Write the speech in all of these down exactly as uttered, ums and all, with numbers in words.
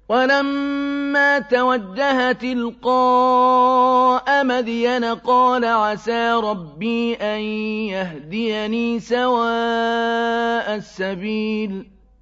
وَلَمَّا تَوَجَّهَ تِلْقَاءَ مَدْيَنَ قَالَ عَسَىٰ رَبِّي أَن يَهْدِيَنِي سَوَاءَ السَّبِيلِ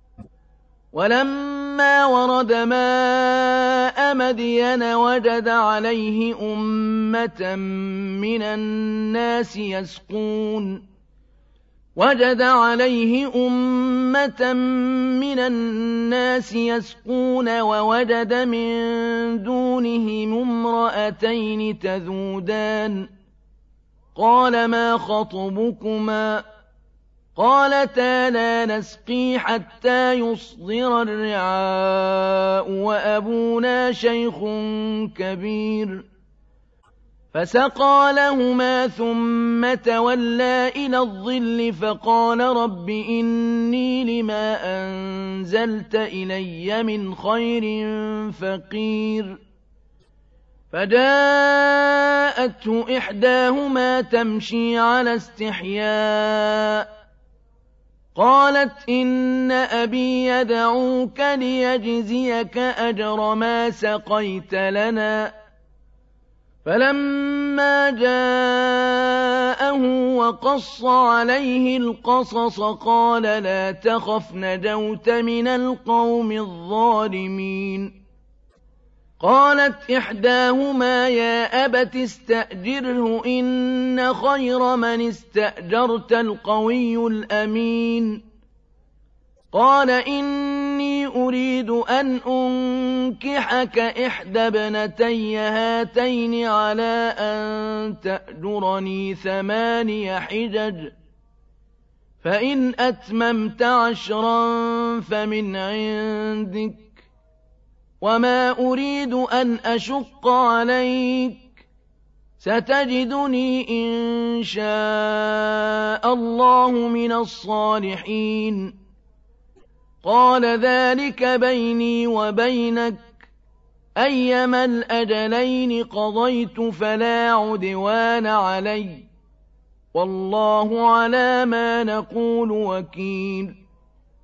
وَلَمَّا وَرَدَ مَاءَ مَدْيَنَ وَجَدَ عَلَيْهِ أُمَّةً مِّنَ النَّاسِ يَسْقُونَ وَجَدَ عَلَيْهِ أُمَّةً مِّنَ النَّاسِ يَسْقُونَ وَوَجَدَ مِن دُونِهِمُ امْرَأَتَيْنِ تَذُودَانِ قَالَ مَا خَطْبُكُمَا ۖ قَالَتَا لَا نَسْقِي حَتَّىٰ يُصْدِرَ الرِّعَاءُ وَأَبُونَا شَيْخٌ كَبِيرٌ فَسَقَىٰ لَهُمَا ثُمَّ تَوَلَّىٰ إِلَى الظِّلِّ فَقَالَ رَبِّ إِنِّي لِمَا أَنزَلْتَ إِلَيَّ مِنْ خَيْرٍ فَقِيرٌ فَجَاءَتْهُ إِحْدَاهُمَا تَمْشِي عَلَى اسْتِحْيَاءٍ قَالَتْ إِنَّ أَبِي يَدْعُوكَ لِيَجْزِيَكَ أَجْرَ مَا سَقَيْتَ لَنَا فَلَمَّا جَاءَهُ وَقَصَّ عَلَيْهِ الْقَصَصَ قَالَ لَا تَخَفْ نَجَوْتَ مِنَ الْقَوْمِ الظَّالِمِينَ قَالَتْ إِحْدَاهُمَا يَا أَبَتِ اسْتَأْجِرْهُ إِنَّ خَيْرَ مَنِ اسْتَأْجَرْتَ الْقَوِيُّ الْأَمِينُ قَالَ إِنِّي أُرِيدُ أَنْ أُنكِحَكَ إِحْدَى ابْنَتَيَّ هَاتَيْنِ عَلَىٰ أَن تَأْجُرَنِي ثَمَانِيَ حِجَجٍ فَإِنْ أَتْمَمْتَ عَشْرًا فَمِنْ عِندِكَ ۖ وَمَا أُرِيدُ أَنْ أَشُقَّ عَلَيْكَ ۚ سَتَجِدُنِي إِن شَاءَ اللَّهُ مِنَ الصَّالِحِينَ قَالَ ذَٰلِكَ بَيْنِي وَبَيْنَكَ ۖ أَيَّمَا الْأَجَلَيْنِ قَضَيْتُ فَلَا عُدْوَانَ عَلَيَّ ۖ وَاللَّهُ عَلَىٰ مَا نَقُولُ وَكِيلٌ